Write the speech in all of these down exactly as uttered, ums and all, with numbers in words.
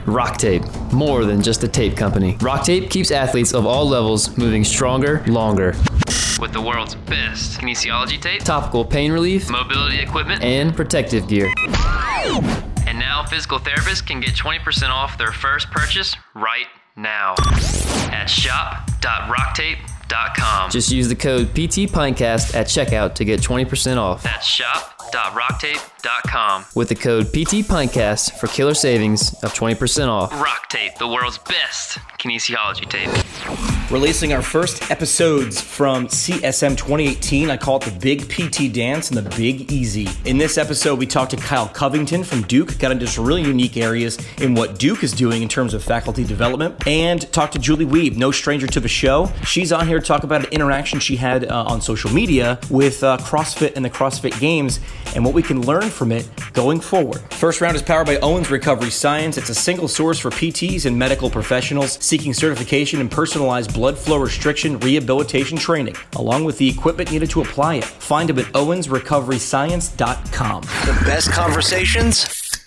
Rock Tape, more than just a tape company. Rock Tape keeps athletes of all levels moving stronger, longer. With the world's best kinesiology tape, topical pain relief, mobility equipment, and protective gear. And now physical therapists can get twenty percent off their first purchase right now at shop dot rock tape dot com. Just use the code P T Pinecast at checkout to get twenty percent off. That's shop dot rock tape dot com with the code P T Pinecast for killer savings of twenty percent off. Rock Tape, the world's best kinesiology tape. Releasing our first episodes from C S M twenty eighteen. I call it the Big P T Dance and the Big Easy. In this episode, we talked to Kyle Covington from Duke, got into some really unique areas in what Duke is doing in terms of faculty development, and talked to Julie Weeb, no stranger to the show. She's on here to talk about an interaction she had uh, on social media with uh, CrossFit and the CrossFit Games and what we can learn from it going forward. First round is powered by Owens Recovery Science. It's a single source for P Ts and medical professionals seeking certification in personalized blood flow restriction rehabilitation training, along with the equipment needed to apply it. Find them at owens recovery science dot com. The best conversations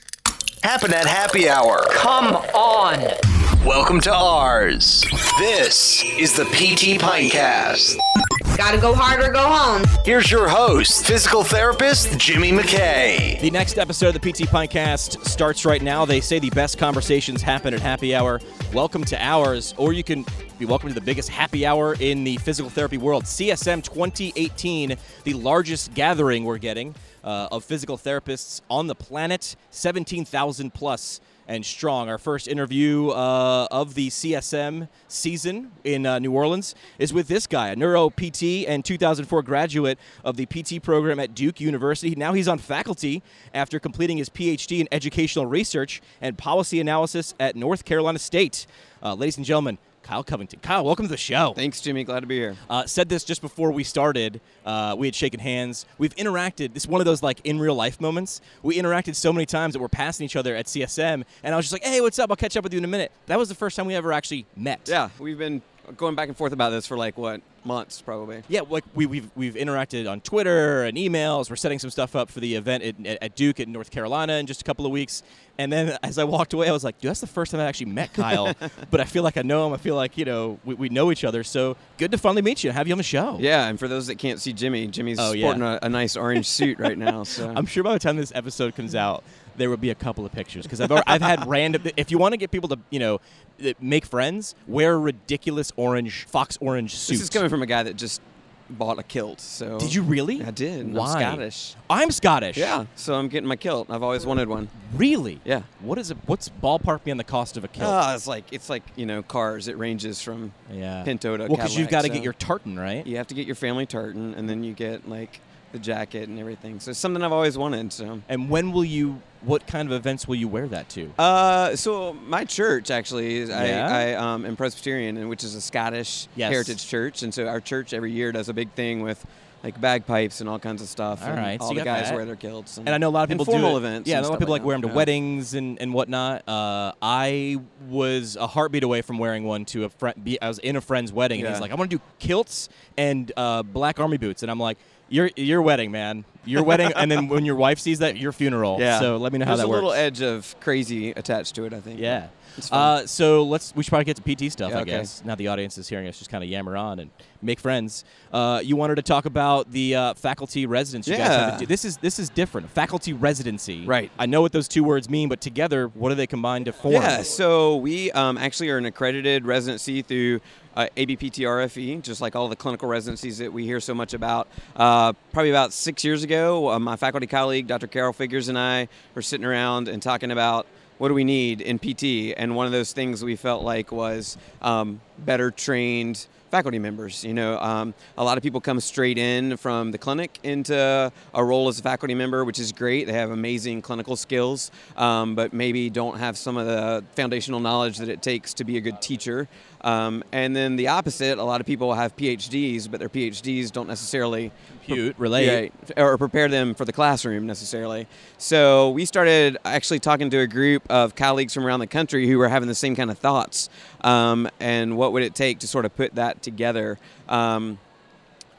happen at happy hour. Come on. Welcome to ours. This is the P T Pinecast. Gotta go hard or go home. Here's your host, physical therapist Jimmy McKay. The next episode of the P T Pinecast starts right now. They say the best conversations happen at happy hour. Welcome to ours, or you can be welcome to the biggest happy hour in the physical therapy world. C S M twenty eighteen, the largest gathering we're getting uh, of physical therapists on the planet, seventeen thousand plus and strong. Our first interview uh, of the C S M season in uh, New Orleans is with this guy, a neuro P T and two thousand four graduate of the P T program at Duke University. Now he's on faculty after completing his P H D in educational research and policy analysis at North Carolina State. Uh, ladies and gentlemen, Kyle Covington. Kyle, welcome to the show. Thanks, Jimmy. Glad to be here. Uh, said this just before we started. Uh, we had shaken hands. We've interacted. This is one of those like in real life moments. We interacted so many times that we're passing each other at C S M, and I was just like, "Hey, what's up? I'll catch up with you in a minute." That was the first time we ever actually met. Yeah, we've been going back and forth about this for like what months, probably. Yeah, like we, we've we've interacted on Twitter and emails. We're setting some stuff up for the event at, at Duke in North Carolina in just a couple of weeks. And then as I walked away, I was like, dude, that's the first time I actually met Kyle. But I feel like I know him. I feel like, you know, we, we know each other. So good to finally meet you and have you on the show. Yeah, and for those that can't see Jimmy, Jimmy's oh, sporting yeah. a, a nice orange suit right now. So I'm sure by the time this episode comes out, there will be a couple of pictures. Because I've, I've had random, if you want to get people to, you know, make friends, wear ridiculous orange, fox orange suits. This is coming from a guy that just bought a kilt. So did you really? I did. And Why? I'm Scottish. I'm Scottish. Yeah. So I'm getting my kilt. I've always wanted one. Really? Yeah. What is it? What's ballpark me on the cost of a kilt? Uh, it's like it's like you know cars. It ranges from yeah. Pinto to well, because you've Cadillac, got to so get your tartan, right? You have to get your family tartan, and then you get like the jacket and everything. So it's something I've always wanted. So. And when will you? What kind of events will you wear that to? Uh, so my church actually is Yeah? I, I um, am Presbyterian, and which is a Scottish Yes. heritage church, and so our church every year does a big thing with like bagpipes and all kinds of stuff. All and right, all so you the got guys that. wear their kilts. And, And I know a lot of people formal do it. events. Yeah, a and lot of stuff people like, like wear them that. to Yeah. weddings and, and whatnot. Uh, I was a heartbeat away from wearing one to a friend. I was in a friend's wedding, and Yeah. he's like, "I want to do kilts and uh, black army boots," and I'm like, "Your your wedding, man. Your wedding." And then when your wife sees that, your funeral. Yeah. So let me know how There's that a works. little edge of crazy attached to it, I think. Yeah. It's fun. Uh, so let's we should probably get to P T stuff, Yeah, I okay. guess. Now the audience is hearing us just kind of yammer on and make friends. Uh, you wanted to talk about the uh, faculty residency. You guys have Yeah. to do- this is this is different. Faculty residency. Right. I know what those two words mean, but together, what do they combine to form? Yeah, so we um, actually are an accredited residency through uh, A B P T R F E, just like all the clinical residencies that we hear so much about. Uh, probably about six years ago, uh, my faculty colleague, Doctor Carol Figures, and I were sitting around and talking about what do we need in P T, and one of those things we felt like was um, better trained faculty members. You know, um, a lot of people come straight in from the clinic into a role as a faculty member, which is great. They have amazing clinical skills, um, but maybe don't have some of the foundational knowledge that it takes to be a good teacher. Um, and then the opposite, a lot of people have P H Ds, but their P H Ds don't necessarily Compute, relate. Yeah, or prepare them for the classroom necessarily. So we started actually talking to a group of colleagues from around the country who were having the same kind of thoughts. Um, and what would it take to sort of put that together? Um,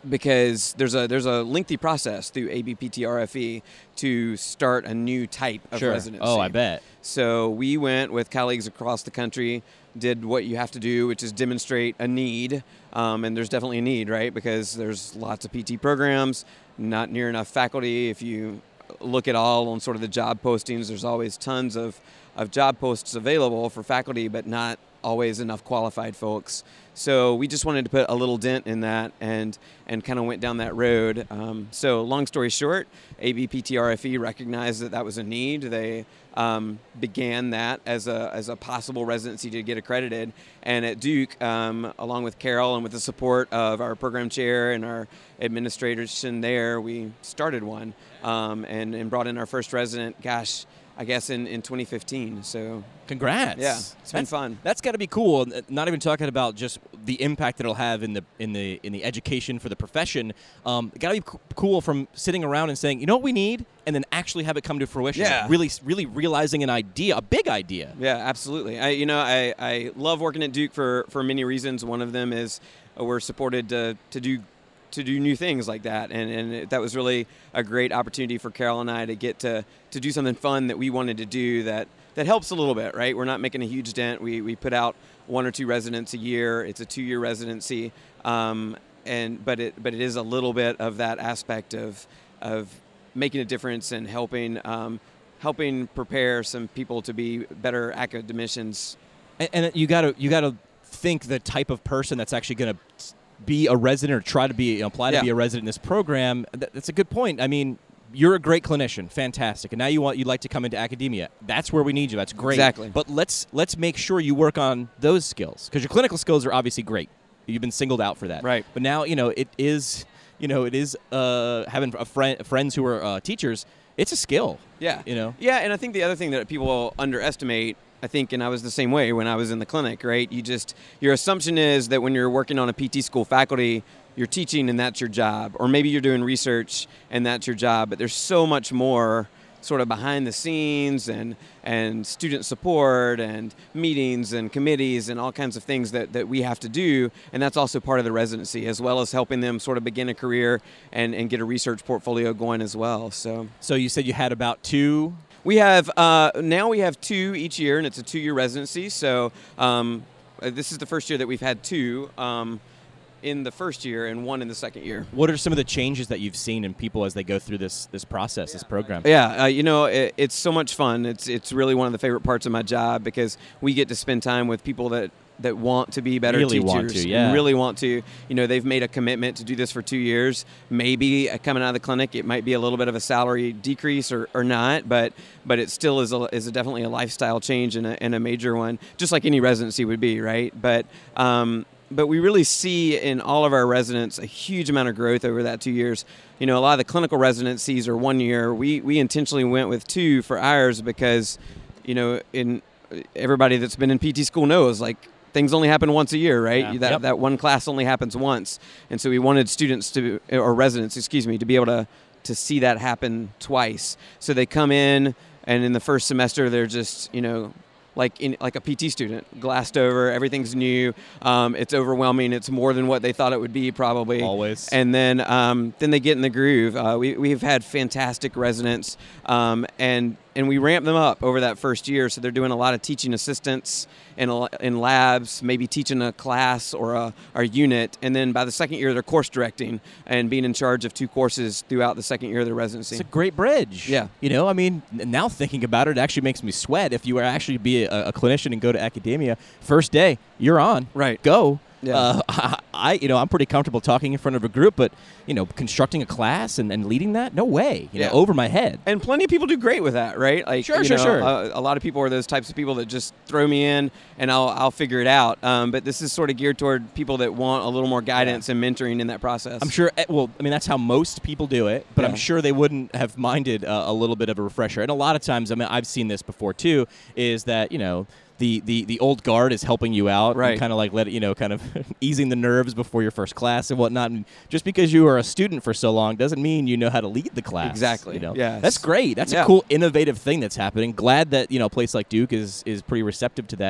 because there's a there's a lengthy process through A B P T R F E to start a new type of Sure. residency. Oh, I bet. So we went with colleagues across the country, did what you have to do, which is demonstrate a need, um, and there's definitely a need, right? Because there's lots of P T programs, not near enough faculty. If you look at all on sort of the job postings, there's always tons of, of job posts available for faculty, but not always enough qualified folks. So we just wanted to put a little dent in that and and kind of went down that road. Um, so long story short, A B P T R F E recognized that that was a need. They um, began that as a as a possible residency to get accredited. And at Duke, um, along with Carol and with the support of our program chair and our administration there, we started one um, and, and brought in our first resident, gosh, I guess in, in twenty fifteen. So Congrats. yeah, it's been That's- fun. That's got to be cool. and, uh, Not even talking about just the impact that it'll have in the in the in the education for the profession. Um, got to be c- cool from sitting around and saying, you know what we need, and then actually have it come to fruition. Yeah. Really, really realizing an idea, a big idea. Yeah, absolutely. I, you know, I, I love working at Duke for, for many reasons. One of them is uh, we're supported to, to do to do new things like that, and and it, that was really a great opportunity for Carol and I to get to to do something fun that we wanted to do that that helps a little bit, right? We're not making a huge dent. We we put out one or two residents a year. It's a two-year residency, um, and but it but it is a little bit of that aspect of of making a difference and helping um, helping prepare some people to be better academicians. And, and you got to you got to think the type of person that's actually going to be a resident or try to be apply to Yeah. be a resident in this program. That, that's a good point. I mean, you're a great clinician, fantastic, and now you want you'd like to come into academia. That's where we need you. That's great. Exactly. But let's let's make sure you work on those skills because your clinical skills are obviously great. You've been singled out for that. Right. But now you know it is you know it is uh, having a friend friends who are uh, teachers. It's a skill. Yeah. You know. Yeah, and I think the other thing that people underestimate, I think, and I was the same way when I was in the clinic, right? You just, your assumption is that when you're working on a P T school faculty, you're teaching and that's your job. Or maybe you're doing research and that's your job. But there's so much more sort of behind the scenes and and student support and meetings and committees and all kinds of things that, that we have to do. And that's also part of the residency, as well as helping them sort of begin a career and, and get a research portfolio going as well. So So you said you had about two. we have, uh, now we have two each year, and it's a two-year residency. So um, uh, this is the first year that we've had two um, in the first year and one in the second year. What are some of the changes that you've seen in people as they go through this this process, this program? Yeah, uh, you know, it, it's so much fun. It's it's really one of the favorite parts of my job because we get to spend time with people that, that want to be better Really teachers. want to, and yeah. really want to. You know, they've made a commitment to do this for two years. Maybe uh, coming out of the clinic, it might be a little bit of a salary decrease or, or not, but but it still is a, is a definitely a lifestyle change and a, and a major one, just like any residency would be, right? But um, But we really see in all of our residents a huge amount of growth over that two years. You know, a lot of the clinical residencies are one year. We we intentionally went with two for ours because, you know, in everybody that's been in P T school knows, like, things only happen once a year, right? Yeah. That Yep. that one class only happens once, and so we wanted students to, or residents, excuse me, to be able to to see that happen twice. So they come in, and in the first semester, they're just, you know, like in like a P T student, glassed over. Everything's new. Um, it's overwhelming. It's more than what they thought it would be, probably. Always. And then um, then they get in the groove. Uh, we we've had fantastic residents, um, and and we ramp them up over that first year. So they're doing a lot of teaching assistants in a, in labs, maybe teaching a class or a, or a unit. And then by the second year, they're course directing and being in charge of two courses throughout the second year of their residency. It's a great bridge. Yeah. You know, I mean, n- now thinking about it, it actually makes me sweat. If you were actually be a, a clinician and go to academia, first day, you're on. Right. Go. Yeah. Uh, I, you know, I'm pretty comfortable talking in front of a group, but, you know, constructing a class and, and leading that, no way. You Yeah. know, over my head. And plenty of people do great with that, right? Like, Sure, you sure, know, sure. A, a lot of people are those types of people that just throw me in and I'll I'll figure it out. Um, but this is sort of geared toward people that want a little more guidance and mentoring in that process. I'm sure, eh, well, I mean, that's how most people do it, but I'm Yeah. sure they wouldn't have minded uh, a little bit of a refresher. And a lot of times, I mean, I've seen this before too, is that, you know, the, the, the old guard is helping you out, Right. kind of like let it, you know, kind of easing the nerves before your first class and whatnot. And just because you are a student for so long doesn't mean you know how to lead the class. Exactly. You know? Yes. That's great. That's Yeah. a cool, innovative thing that's happening. Glad that, you know, a place like Duke is is pretty receptive to that.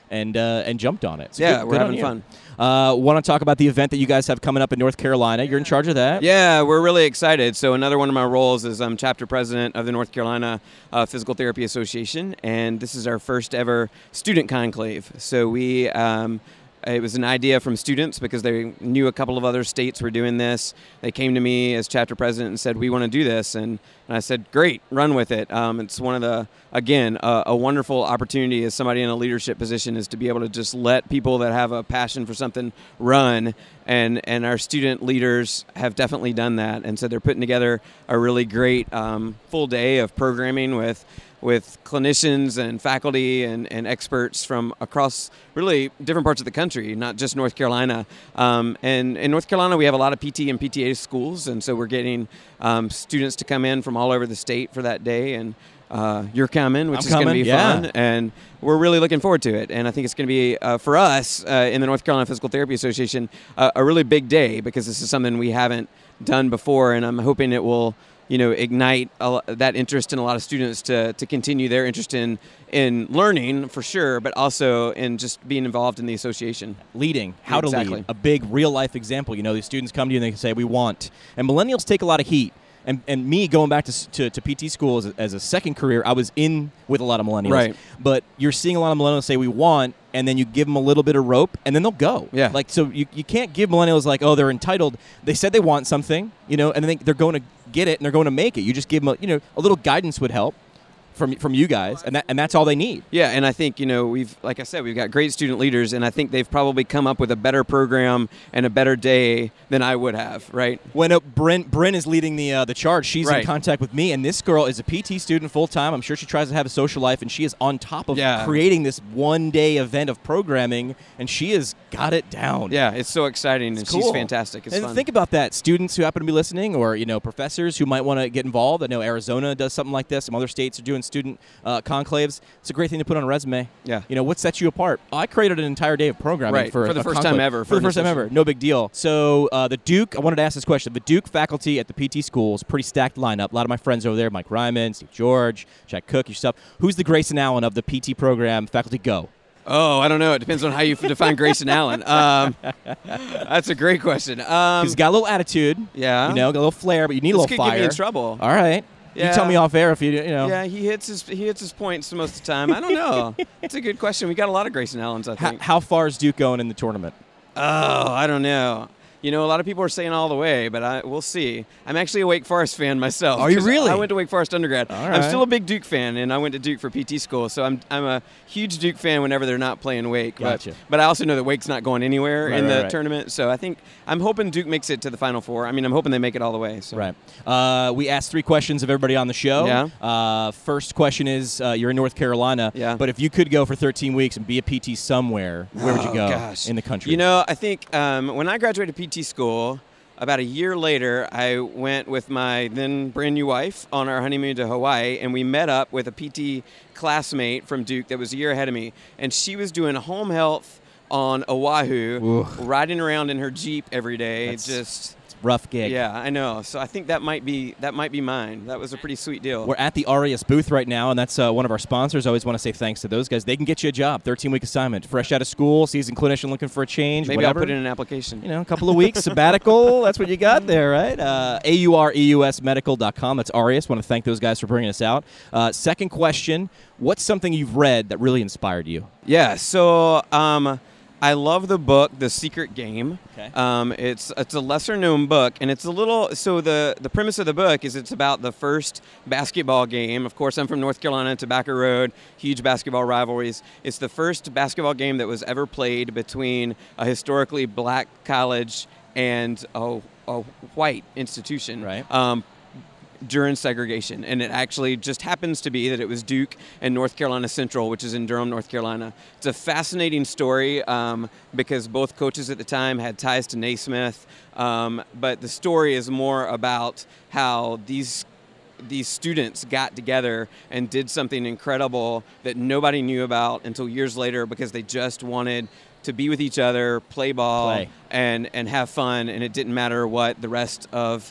and uh, and jumped on it. So Yeah, good- we're good on having you. fun. Uh, Want to talk about the event that you guys have coming up in North Carolina? You're in charge of that. Yeah, we're really excited. So another one of my roles is I'm chapter president of the North Carolina uh, Physical Therapy Association, and this is our first ever student conclave. So we, um, it was an idea from students because they knew a couple of other states were doing this. They came to me as chapter president and said, we want to do this. And, and I said, great, run with it. Um, it's one of the, again, a, a wonderful opportunity as somebody in a leadership position is to be able to just let people that have a passion for something run. And, and our student leaders have definitely done that. And so they're putting together a really great um, full day of programming with with clinicians and faculty and, and experts from across really different parts of the country, not just North Carolina. Um, and in North Carolina, we have a lot of P T and P T A schools, and so we're getting um, students to come in from all over the state for that day. And uh, you're coming, which I'm is going to coming, be yeah. fun. And we're really looking forward to it. And I think it's going to be, uh, for us uh, in the North Carolina Physical Therapy Association, uh, a really big day because this is something we haven't done before, and I'm hoping it will you know, ignite a, that interest in a lot of students to, to continue their interest in, in learning for sure, but also in just being involved in the association. Leading, how to Exactly. lead, a big real life example. You know, these students come to you and they say, we want. And millennials take a lot of heat. And, and me going back to, s- to, to P T school as a, as a second career, I was in with a lot of millennials. Right. But you're seeing a lot of millennials say we want, and then you give them a little bit of rope, and then they'll go. Yeah. Like, so you, you can't give millennials like, oh, they're entitled. They said they want something, you know, and then they, they're going to get it, and they're going to make it. You just give them, a, you know, a little guidance would help from from you guys, and that and that's all they need. Yeah, and I think, you know, we've, like I said, we've got great student leaders, and I think they've probably come up with a better program and a better day than I would have, right? When uh, Bryn, Bryn is leading the uh, the charge, she's in Right. contact with me, and this girl is a P T student full time. I'm sure she tries to have a social life, and she is on top of Yeah. creating this one day event of programming, and she has got it down. Yeah, it's so exciting, and It's she's cool. fantastic. It's and fun. think about that. Students who happen to be listening, or you know, professors who might want to get involved. I know Arizona does something like this. Some other states are doing student uh, conclaves. It's a great thing to put on a resume. Yeah. You know, what sets you apart? I created an entire day of programming Right, for, for the a first conclave. time ever For, for the an first time ever. association. No big deal. So uh, the Duke, I wanted to ask this question. The Duke faculty at the P T schools, pretty stacked lineup. A lot of my friends over there, Mike Ryman, Steve George, Jack Cook, your stuff. Who's the Grayson Allen of the P T program? Faculty, go. Oh, I don't know. It depends on how you define Grayson Allen. Um, that's a great question. Um, He's got a little attitude. yeah. You know, got a little flair, but you need a this little could fire. get me in trouble. All right. Yeah. You tell me off air if you, you know. Yeah, he hits his he hits his points most of the time. I don't know. It's a good question. We got a lot of Grayson Allens, I How, think. how far is Duke going in the tournament? Oh, I don't know. You know, a lot of people are saying all the way, but I, we'll see. I'm actually a Wake Forest fan myself. Are you 'cause really? I went to Wake Forest undergrad. All I'm right. still a big Duke fan, and I went to Duke for P T school, so I'm I'm a huge Duke fan whenever they're not playing Wake. Gotcha. But, but I also know that Wake's not going anywhere Right, in right, the right. tournament, so I think I'm hoping Duke makes it to the Final Four. I mean, I'm hoping they make it all the way. So. Right. Uh, we asked three questions of everybody on the show. Yeah. Uh, first question is, uh, you're in North Carolina. Yeah. But if you could go for thirteen weeks and be a P T somewhere, where would you Oh, go gosh. in the country? You know, I think um, when I graduated P T school, about a year later, I went with my then brand new wife on our honeymoon to Hawaii, and we met up with a P T classmate from Duke that was a year ahead of me, and she was doing home health on Oahu, Ooh. riding around in her Jeep every day. That's- Just rough gig. yeah, I know. So I think that might be that might be mine. That was a pretty sweet deal. We're at the Arias booth right now, and that's uh, one of our sponsors. I always want to say thanks to those guys. They can get you a job, thirteen-week assignment, fresh out of school, seasoned clinician looking for a change, Maybe whatever. I'll put in an application. You know, a couple of weeks, sabbatical. That's what you got there, right? Uh, A U R E U S medical dot com. That's Arias. Want to thank those guys for bringing us out. Uh, second question, what's something you've read that really inspired you? Yeah, so um, I love the book, The Secret Game. Okay. Um, it's it's a lesser known book, and it's a little. So the the premise of the book is it's about the first basketball game. Of course, I'm from North Carolina, Tobacco Road, huge basketball rivalries. It's the first basketball game that was ever played between a historically black college and a, a white institution. Right. Um, during segregation, and it actually just happens to be that it was Duke and North Carolina Central, which is in Durham, North Carolina. It's a fascinating story um, because both coaches at the time had ties to Naismith, um, but the story is more about how these these students got together and did something incredible that nobody knew about until years later because they just wanted to be with each other, play ball, Play. and and have fun, and it didn't matter what the rest of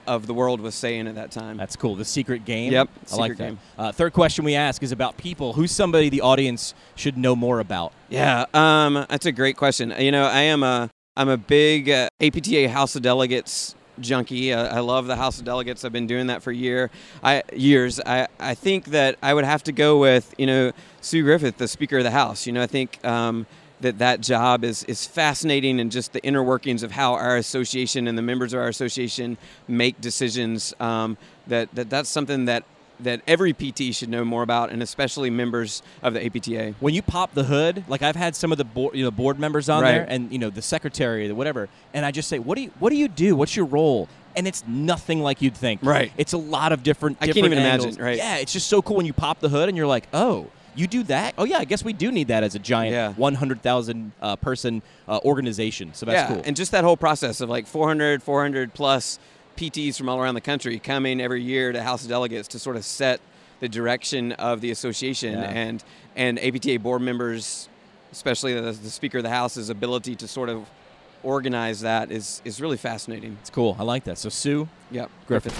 of the world was saying at that time. That's cool. The secret game. Yep, I like secret that. game. Uh, third question we ask is about people. Who's somebody the audience should know more about? Yeah, um, that's a great question. You know, I am a I'm a big uh, A P T A House of Delegates junkie. Uh, I love the House of Delegates. I've been doing that for year, I, years. I, I think that I would have to go with, you know, Sue Griffith, the Speaker of the House. You know, I think um, that that job is, is fascinating, and just the inner workings of how our association and the members of our association make decisions. Um, that, that that's something that that every P T should know more about, and especially members of the A P T A. When you pop the hood, like I've had some of the board, you know, board members on Right. there, and you know the secretary, the whatever, and I just say, "What do you What do you do? What's your role?" And it's nothing like you'd think. Right. It's a lot of different. I can't different even angles. imagine, right. Yeah, it's just so cool when you pop the hood and you're like, "Oh, you do that? Oh yeah, I guess we do need that as a giant Yeah. one hundred thousand uh, person uh, organization." So that's yeah, cool. and just that whole process of like four hundred, four hundred plus P Ts from all around the country coming every year to House of Delegates to sort of set the direction of the association, Yeah. and and A P T A board members, especially the, the Speaker of the House's ability to sort of organize that is is really fascinating. It's cool. I like that. So Sue Yep. Griffith.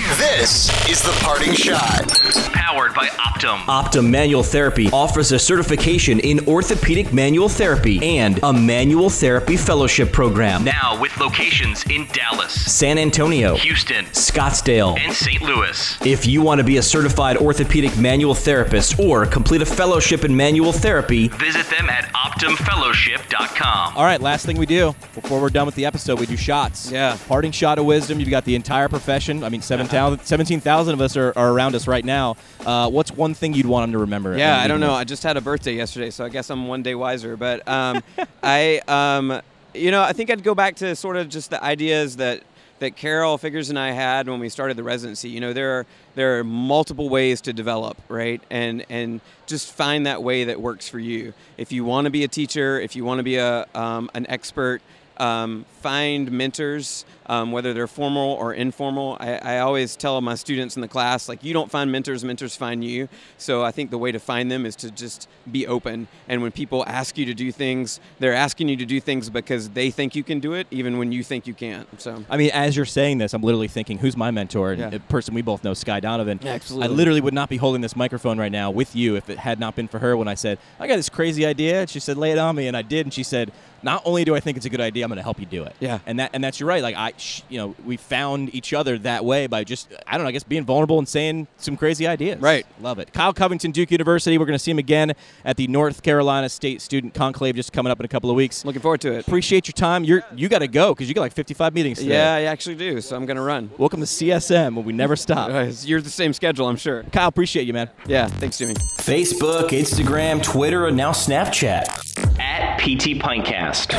This is the parting shot. Powered by Optum. Optum Manual Therapy offers a certification in orthopedic manual therapy and a manual therapy fellowship program. Now with locations in Dallas, San Antonio, Houston, Scottsdale. and Saint Louis. If you want to be a certified orthopedic manual therapist or complete a fellowship in manual therapy, Visit them at optum fellowship dot com. All right, last thing we do before we're done with the episode, we do shots. Yeah. Parting shot of wisdom. You've got the entire profession. I mean, seventeen thousand of us are, are around us right now. Uh, what's one thing you'd want them to remember? Yeah, uh, I don't leaving know. us? I just had a birthday yesterday, so I guess I'm one day wiser. But um, I, um, you know, I think I'd go back to sort of just the ideas that that Carol Figures and I had when we started the residency. You know, there are there are multiple ways to develop, right? And and just find that way that works for you. If you want to be a teacher, if you want to be a um, an expert, um, find mentors. Um, whether they're formal or informal. I, I always tell my students in the class, like, you don't find mentors, mentors find you. So I think the way to find them is to just be open. And when people ask you to do things, they're asking you to do things because they think you can do it, even when you think you can't. So I mean, as you're saying this, I'm literally thinking, who's my mentor? And Yeah. a person we both know, Sky Donovan. Absolutely. I literally would not be holding this microphone right now with you if it had not been for her when I said, I got this crazy idea. And she said, lay it on me. And I did. And she said, not only do I think it's a good idea, I'm going to help you do it. Yeah. And that and that's you're right. Like I, sh- you know, we found each other that way by just I don't know, I guess being vulnerable and saying some crazy ideas. Right. Love it. Kyle Covington, Duke University. We're going to see him again at the North Carolina State Student Conclave just coming up in a couple of weeks. looking forward to it. Appreciate your time. You're you got to go because you got like fifty-five meetings today. Yeah, I actually do. So I'm going to run. Welcome to C S M, where we never stop. Uh, You're the same schedule, I'm sure. Kyle, appreciate you, man. Yeah, thanks, Jimmy. Facebook, Instagram, Twitter, and now Snapchat. At P T Pintcast.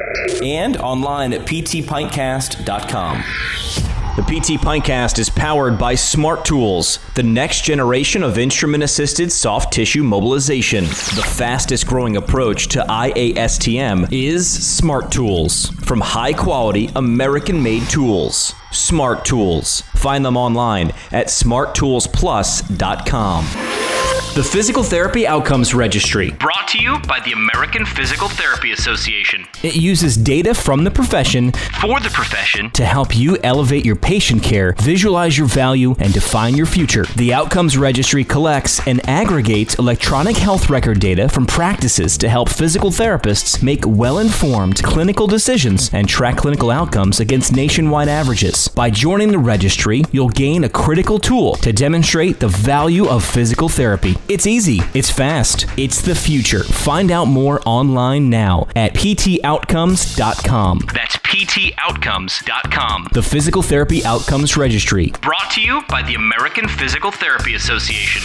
And online at p t pintcast dot com. The P T Pintcast is powered by Smart Tools, the next generation of instrument-assisted soft tissue mobilization. The fastest growing approach to I A S T M is Smart Tools. From high-quality, American-made tools. Smart Tools. Find them online at smart tools plus dot com. The Physical Therapy Outcomes Registry. Brought to you by the American Physical Therapy Association. It uses data from the profession For the profession, to help you elevate your patient care, visualize your value, and define your future. The Outcomes Registry collects and aggregates electronic health record data from practices to help physical therapists make well-informed clinical decisions and track clinical outcomes against nationwide averages. By joining the registry, you'll gain a critical tool to demonstrate the value of physical therapy. It's easy, it's fast, it's the future. Find out more online now at p t outcomes dot com. that's p t outcomes dot com. The Physical Therapy Outcomes Registry. Brought to you by the American Physical Therapy Association.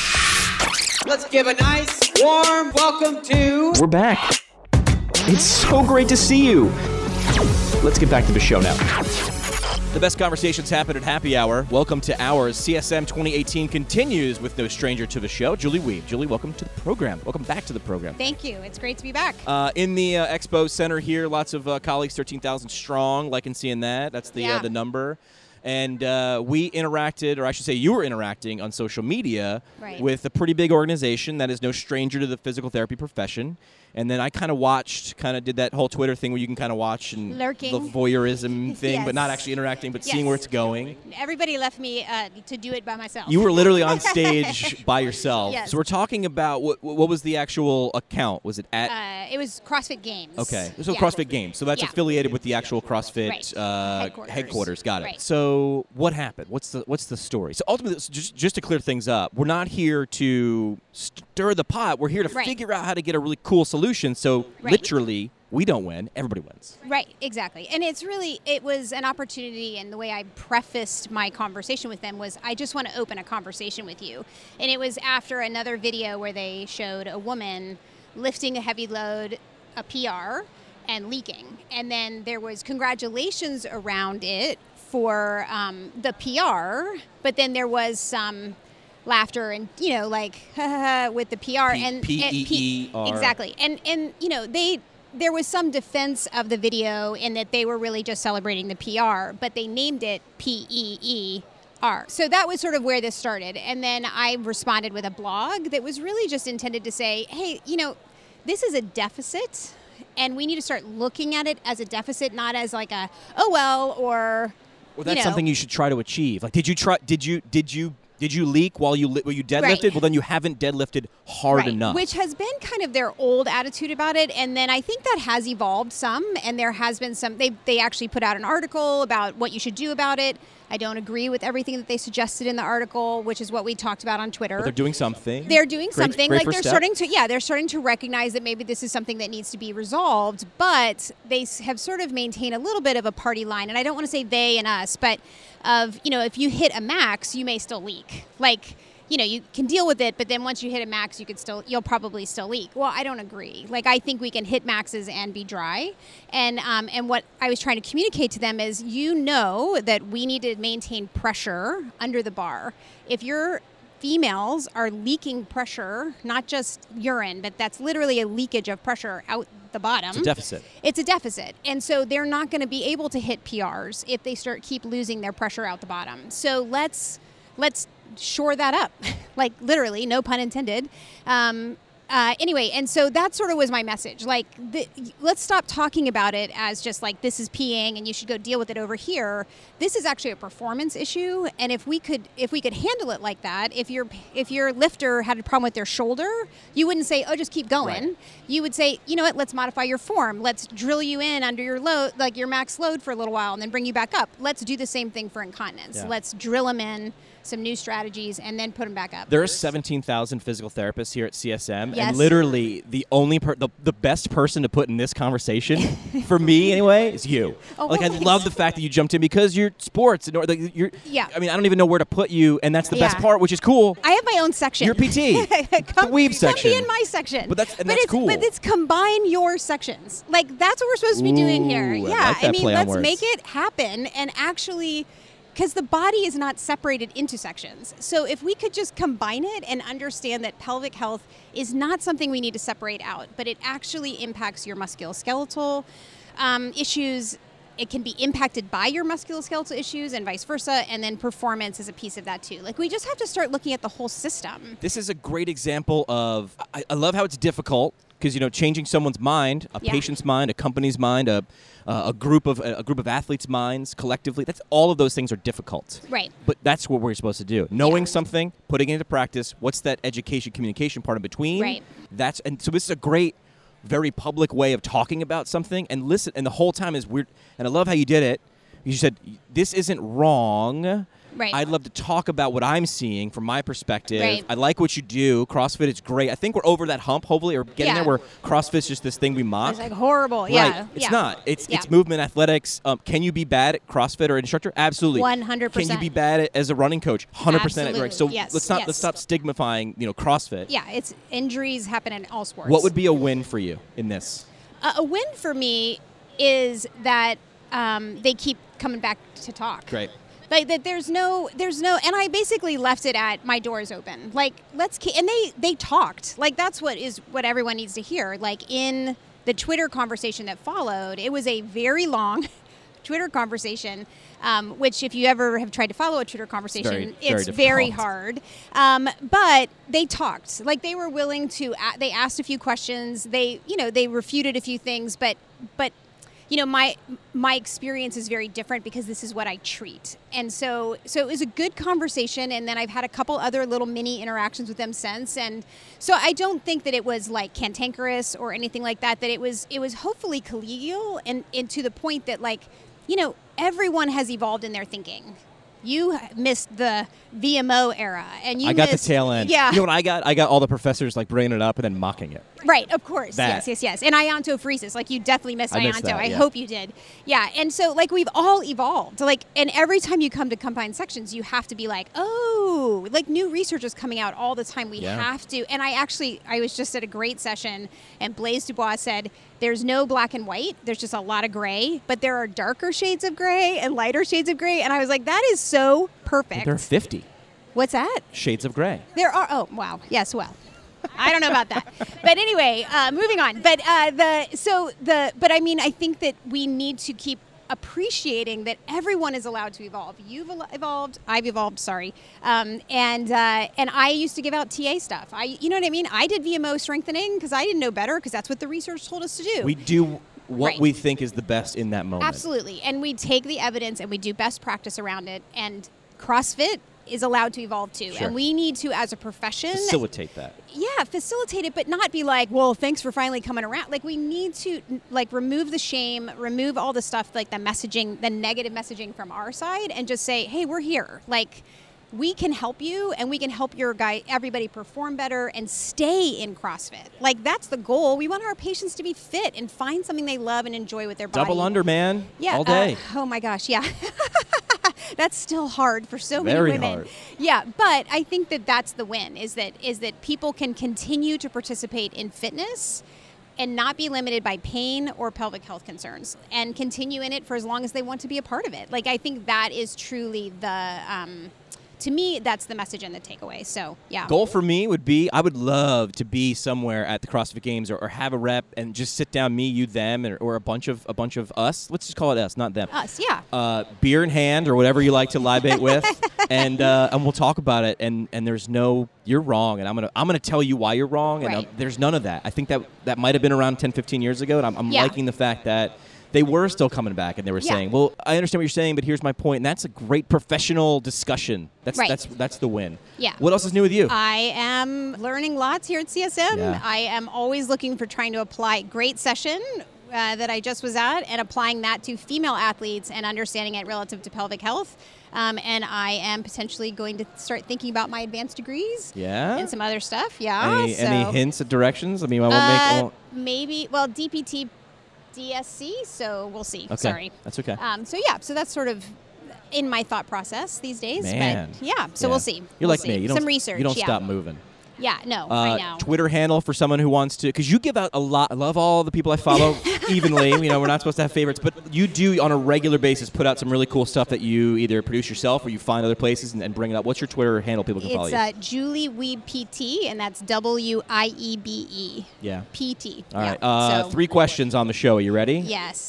Let's give a nice, warm welcome to... We're back. It's so great to see you. Let's get back to the show now. The best conversations happen at happy hour. Welcome to ours. C S M twenty eighteen continues with no stranger to the show, Julie Weave. Julie, welcome to the program. Welcome back to the program. Thank you. It's great to be back. Uh, in the uh, Expo Center here, lots of uh, colleagues, thirteen thousand strong. Liking seeing that. That's the Yeah. uh, the number. And uh, we interacted, or I should say you were interacting on social media Right. with a pretty big organization that is no stranger to the physical therapy profession. And then I kind of watched, kind of did that whole Twitter thing where you can kind of watch and Lurking. the voyeurism thing, but not Yes. actually interacting, but Yes. seeing where it's going. Everybody left me uh, to do it by myself. You were literally on stage by yourself. Yes. So we're talking about, what what was the actual account? Was it at? Uh, it was CrossFit Games. Okay, so Yeah. CrossFit Games. So that's Yeah. affiliated with the actual CrossFit Right. uh, Headquarters. headquarters. Got it. Right. So what happened? What's the what's the story? So ultimately, so just just to clear things up, we're not here to stir the pot. We're here to Right. figure out how to get a really cool solution. So Right. literally, we don't win. Everybody wins. Right, exactly. And it's really, it was an opportunity, and the way I prefaced my conversation with them was, I just want to open a conversation with you. And it was after another video where they showed a woman lifting a heavy load, a P R, and leaking. And then there was congratulations around it for um, the P R, but then there was some laughter and, you know, like, with the P R. P- and P and E E R. Exactly. And, and, you know, they... There was some defense of the video in that they were really just celebrating the P R, but they named it P E E R. So that was sort of where this started. And then I responded with a blog that was really just intended to say, hey, you know, this is a deficit, and we need to start looking at it as a deficit, not as like a, oh, well, or, Well, that's you know, something you should try to achieve. Like, did you try? Did you? Did you? Did you leak while you li- while you deadlifted? Right. Well, then you haven't deadlifted hard Right, enough. which has been kind of their old attitude about it. And then I think that has evolved some, and there has been some, they, they actually put out an article about what you should do about it. I don't agree with everything that they suggested in the article, which is what we talked about on Twitter. But they're doing something. They're doing Great- something. great like first they're step. starting to, yeah, they're starting to recognize that maybe this is something that needs to be resolved. But they s- have sort of maintained a little bit of a party line, and I don't want to say they and us, but of, you know, if you hit a max, you may still leak. Like, you know, you can deal with it, but then once you hit a max, you could still, you'll probably still leak. Well, I don't agree. Like, I think we can hit maxes and be dry. And um, and what I was trying to communicate to them is, you know, that we need to maintain pressure under the bar. If your females are leaking pressure, not just urine, but that's literally a leakage of pressure out the bottom. It's a deficit. It's a deficit. And so they're not going to be able to hit P Rs if they start keep losing their pressure out the bottom. So let's let's shore that up. Like, literally, no pun intended. Um, uh, anyway, and so that sort of was my message. Like, the, let's stop talking about it as just like, this is peeing and you should go deal with it over here. This is actually a performance issue, and if we could if we could handle it like that, if your if your lifter had a problem with their shoulder, you wouldn't say, oh, just keep going. Right. You would say, you know what, let's modify your form. Let's drill you in under your load, like your max load for a little while, and then bring you back up. Let's do the same thing for incontinence. Yeah. Let's drill them in some new strategies and then put them back up. There are seventeen thousand physical therapists here at C S M, Yes. and literally the only per- the, the best person to put in this conversation, for me anyway, is you. Oh, like, I thanks. love the fact that you jumped in because you're sports, and or, like, you're. Yeah. I mean, I don't even know where to put you, and that's the best Yeah. part, which is cool. I have my own section. You're P T. come, the weave come section. be in my section. But that's- and but that's it's, cool. But it's combine your sections. Like, that's what we're supposed to be doing here. Ooh, I Yeah, like that mean, play on let's words. make it happen and actually, because the body is not separated into sections. So if we could just combine it and understand that pelvic health is not something we need to separate out, but it actually impacts your musculoskeletal um, issues. It can be impacted by your musculoskeletal issues and vice versa, and then performance is a piece of that too. Like, we just have to start looking at the whole system. This is a great example of. I, I love how it's difficult because, you know, changing someone's mind, a Yeah. patient's mind, a company's mind, a uh, a group of a group of athletes' minds collectively. That's all of those things are difficult. Right. But that's what we're supposed to do. Knowing Yeah. something, putting it into practice. What's that education, communication part in between? Right. That's and so this is a great, very public way of talking about something. And listen, and the whole time is weird. And I love how you did it. You said this isn't wrong. Right. I'd love to talk about what I'm seeing from my perspective. Right. I like what you do. CrossFit is great. I think we're over that hump, hopefully, or getting Yeah. there where CrossFit's just this thing we mock. It's like horrible. Right. Yeah. It's yeah. not. It's Yeah. it's movement, athletics. Um, can you be bad at CrossFit or instructor? Absolutely. one hundred percent. Can you be bad at, as a running coach? one hundred percent. Absolutely. Right. So Yes, let's not yes. let's stop stigmatizing, you know, CrossFit. Yeah, it's injuries happen in all sports. What would be a win for you in this? a, a win for me is that um, they keep coming back to talk. Great. Like that, there's no, there's no, and I basically left it at my doors open. Like, let's keep, and they they talked. Like, that's what is what everyone needs to hear. Like, in the Twitter conversation that followed, it was a very long, Twitter conversation, um, which if you ever have tried to follow a Twitter conversation, very- it's very very difficult. hard. Um, but they talked, like they were willing to. A- they asked a few questions. They, you know, they refuted a few things, but but. You know, my my experience is very different because this is what I treat. And so so it was a good conversation, and then I've had a couple other little mini interactions with them since. And so I don't think that it was like cantankerous or anything like that, that it was it was hopefully collegial and, and to the point that, like, you know, everyone has evolved in their thinking. You missed the V M O era, and you I got missed, the tail end. Yeah. You know what I got? I got all the professors like bringing it up and then mocking it. Right, of course. That. Yes, yes, yes. And iontophoresis, like you definitely missed I missed ionto. that, I yeah. hope you did. Yeah, and so like we've all evolved. Like, and every time you come to combined sections, you have to be like, oh, like new research is coming out all the time. We Yeah. have to. And I actually, I was just at a great session, and Blaise Dubois said, there's no black and white. There's just a lot of gray, but there are darker shades of gray and lighter shades of gray. And I was like, that is so perfect. There are fifty What's that? shades of gray. There are. Oh, wow. Yes. Well, I don't know about that. But anyway, uh, moving on. But uh, the so the but I mean, I think that we need to keep appreciating that everyone is allowed to evolve. You've el- evolved. I've evolved. Sorry. Um, and uh, and I used to give out T A stuff. I you know what I mean. I did V M O strengthening because I didn't know better because that's what the research told us to do. We do what Right. we think is the best in that moment. Absolutely. And we take the evidence and we do best practice around it. And CrossFit is allowed to evolve too. Sure. And we need to, as a profession, Facilitate that. yeah, facilitate it, but not be like, well, thanks for finally coming around. Like, we need to, like, remove the shame, remove all the stuff, like the messaging, the negative messaging from our side, and just say, hey, we're here. Like, we can help you, and we can help your guy, everybody perform better and stay in CrossFit. Like, that's the goal. We want our patients to be fit and find something they love and enjoy with their body. Double under, man. Yeah, All day. Uh, oh my gosh, yeah. That's still hard for so Very many women. hard. Yeah, but I think that that's the win, is that is that people can continue to participate in fitness and not be limited by pain or pelvic health concerns, and continue in it for as long as they want to be a part of it. Like, I think that is truly the, um, to me, that's the message and the takeaway. So, yeah. Goal for me would be, I would love to be somewhere at the CrossFit Games or, or have a rep and just sit down, me, you, them, or, or a bunch of a bunch of us. Let's just call it us, not them. Us, yeah. Uh, beer in hand or whatever you like to libate with, and uh, and we'll talk about it. And, and there's no, you're wrong, and I'm gonna I'm gonna tell you why you're wrong. And Right. uh, there's none of that. I think that that might have been around ten, fifteen years ago, and I'm, I'm Yeah. liking the fact that they were still coming back and they were Yeah. saying, well, I understand what you're saying, but here's my point. And that's a great professional discussion. That's Right. that's that's the win. Yeah. What else is new with you? I am learning lots here at C S M. Yeah. I am always looking for trying to apply great session uh, that I just was at and applying that to female athletes and understanding it relative to pelvic health. Um, and I am potentially going to start thinking about my advanced degrees Yeah? and some other stuff. Yeah. Any, so, any hints of directions? I mean, I won't uh, make. I won't- maybe, well, D P T, D S C, so we'll see. Okay. Sorry. That's okay. Um, so, yeah, so that's sort of in my thought process these days. Man. But, yeah, so Yeah. we'll see. You're We'll like see. me. You don't, some research. You don't yeah. stop moving. Yeah, no, Uh, I know. Twitter handle for someone who wants to, because you give out a lot. I love all the people I follow evenly. You know, we're not supposed to have favorites, but you do on a regular basis put out some really cool stuff that you either produce yourself or you find other places and, and bring it up. What's your Twitter handle people can follow It's you? uh, Julie Wiebe P T, and that's W I E B E. Yeah. P T. All right. Yeah, Uh, so- three questions on the show. Are you ready? Yes.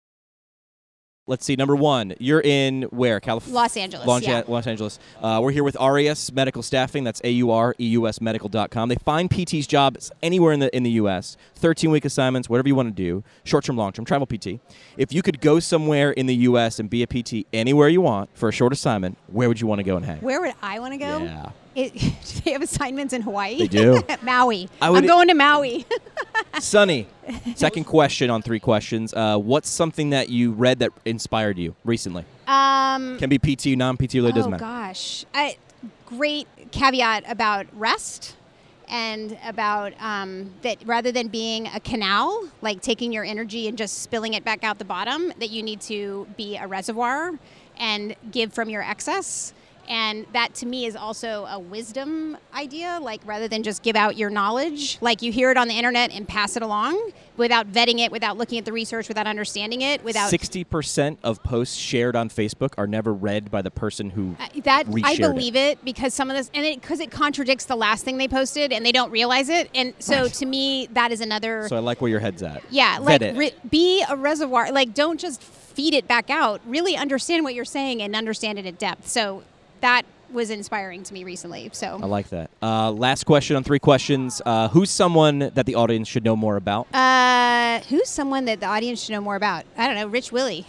Let's see. Number one, you're in where? California? Los Angeles, Los, yeah. Los Angeles. Uh, we're here with Aureus Medical Staffing. That's A U R E U S medical dot com. They find P Ts jobs anywhere in the in the U S thirteen-week assignments, whatever you want to do, short-term, long-term, travel P T. If you could go somewhere in the U S and be a P T anywhere you want for a short assignment, where would you want to go and hang? Where would I want to go? Yeah. It, do they have assignments in Hawaii? They do. Maui. I would- I'm going to Maui. Sunny, second question on three questions. Uh, what's something that you read that inspired you recently? um, Can be P T, non-P T, really oh, doesn't matter. gosh. I, great caveat about rest and about um, that rather than being a canal, like taking your energy and just spilling it back out the bottom, that you need to be a reservoir and give from your excess. And that to me is also a wisdom idea, like rather than just give out your knowledge, like you hear it on the internet and pass it along without vetting it, without looking at the research, without understanding it, without... sixty percent of posts shared on Facebook are never read by the person who uh, that I believe it. it because some of this, and because it, it contradicts the last thing they posted and they don't realize it. And so Right. to me, that is another... So I like where your head's at. Yeah, Vet like it. re- be a reservoir. Like don't just feed it back out. Really understand what you're saying and understand it in depth. So that was inspiring to me recently. So I like that. Uh, last question on three questions. Uh, who's someone that the audience should know more about? Uh, who's someone that the audience should know more about? I don't know, Rich Willie.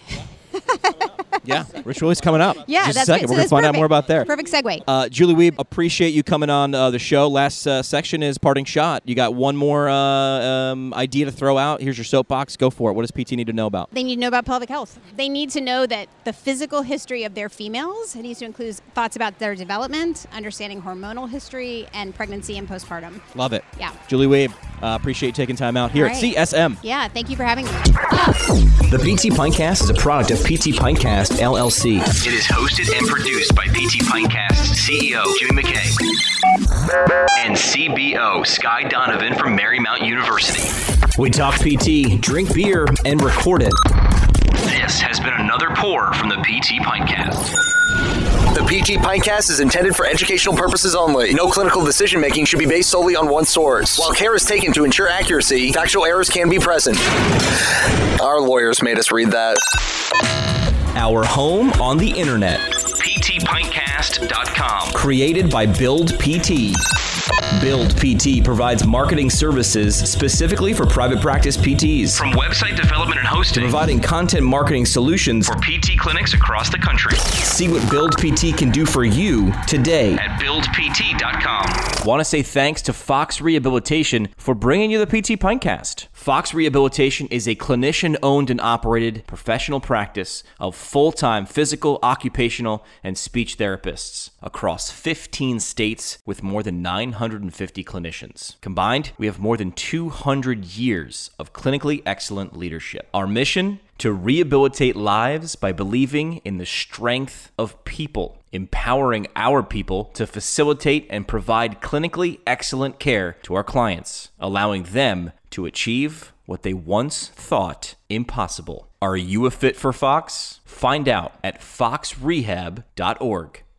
Yeah, Rich Willie's coming up. Yeah, Just that's a second. good. So We're going to that's find out perfect. more about there. Perfect segue. Uh, Julie, we appreciate you coming on uh, the show. Last uh, section is parting shot. You got one more uh, um, idea to throw out. Here's your soapbox. Go for it. What does P T need to know about? They need to know about pelvic health. They need to know that the physical history of their females it needs to include thoughts about their development, understanding hormonal history, and pregnancy and postpartum. Love it. Yeah. Julie Wade, uh, appreciate you taking time out here All at right. C S M. Yeah, thank you for having me. The P T Pintcast is a product of P T Pintcast, L L C. It is hosted and produced by P T Pintcast C E O Jimmy McKay and C B O Sky Donovan from Marymount University. We talk P T, drink beer, and record it. This has been another pour from the P T Pintcast. The P T Pintcast is intended for educational purposes only. No clinical decision making should be based solely on one source. While care is taken to ensure accuracy, factual errors can be present. Our lawyers made us read that. Our home on the internet. P T Pintcast dot com. Created by Build P T. Build P T provides marketing services specifically for private practice P Ts. From website development and hosting Providing content marketing solutions for P T clinics across the country See what Build P T can do for you today. at build P T dot com. Want to say thanks to Fox Rehabilitation for bringing you the P T Pintcast. Fox Rehabilitation is a clinician-owned and operated professional practice of full-time physical, occupational, and speech therapists across fifteen states with more than nine hundred fifty clinicians. Combined, we have more than two hundred years of clinically excellent leadership. Our mission? To rehabilitate lives by believing in the strength of people, empowering our people to facilitate and provide clinically excellent care to our clients, allowing them to achieve what they once thought impossible. Are you a fit for Fox? Find out at fox rehab dot org.